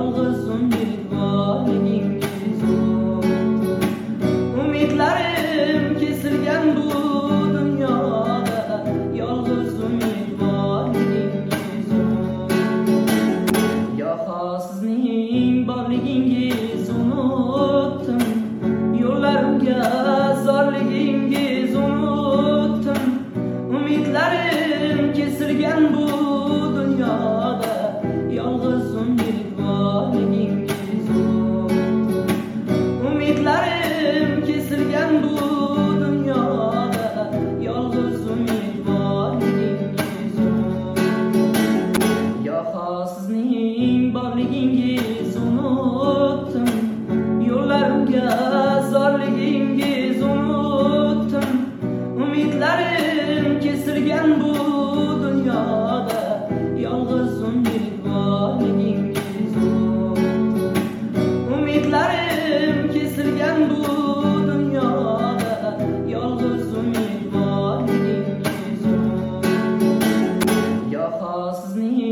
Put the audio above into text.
yalğız umidvarligingiz unuttum. Umidlarim kesilgan bu dunyoda, yalğız umidvarligingiz unuttum. Yo'qo sizning borligingiz unutdim, yo'llarimga zorligingiz unutdim. Umidlarim kesilgan bu dunyoda, yalğız umidvarligingiz unutdim. Umidlarim kesilgan bu dunyoda, yalğız umidvarligingiz unutdim. Yo'qo sizning borligingiz unutdim, yo'llarimga zorligingiz unutdim. Umidlarim kesilgan bu dunyoda, yalğız umidvarligingiz unutdim. Umidlarim kesilgan bu dunyoda, yalğız umidvarligingiz unutdim. Yo'qo sizning